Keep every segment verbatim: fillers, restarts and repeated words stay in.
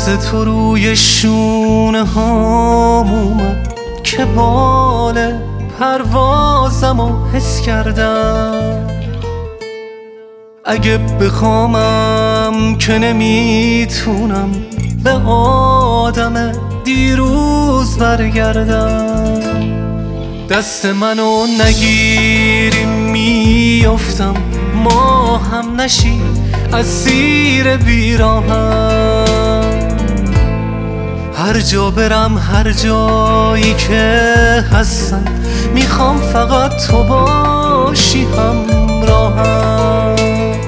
دست تو روی شونه هام اومد که بال پروازمو حس کردم. اگه بخوامم که نمیتونم به آدم دیروز برگردم. دست منو نگیری میافتم، ما هم نشی اسیر بیراهم. هر جا برم هر جایی که هستم میخوام فقط تو باشی همراهم.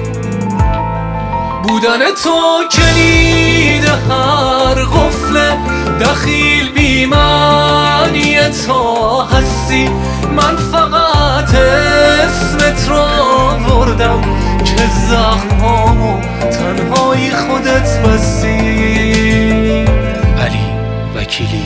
بودن تو کلید هر قفل دخیل بی معنی تا هستی. من فقط اسمت رو آوردم که زخمامو تنهایی خودت بستی. علی وکیلی.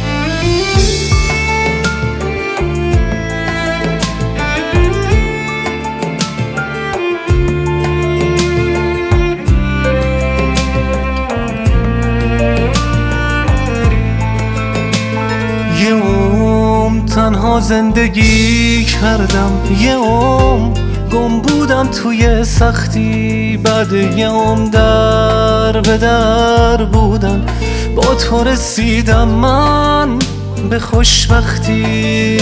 یه عمر تنها زندگی کردم، یه عمر گم بودم توی سختی. بعد یه عمر در به در بودم، با تو رسیدم من به خوشبختی.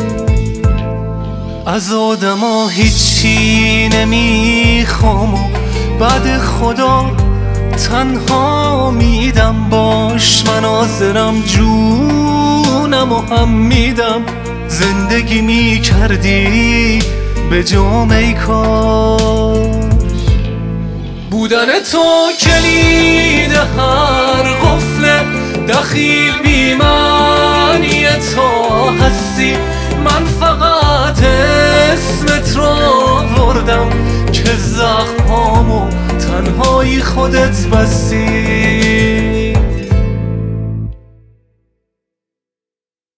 از آدما هیچی نمیخوام و بعد خدا تنها میدم. باش من حاضرم جونم و هم میدم. زندگی میکردی به جامعه کاش. بودن تو کلید هر قفل دخیل بی معنی تا هستی. من فقط اسمت رو آوردم که زخمامو تنهایی خودت بستی.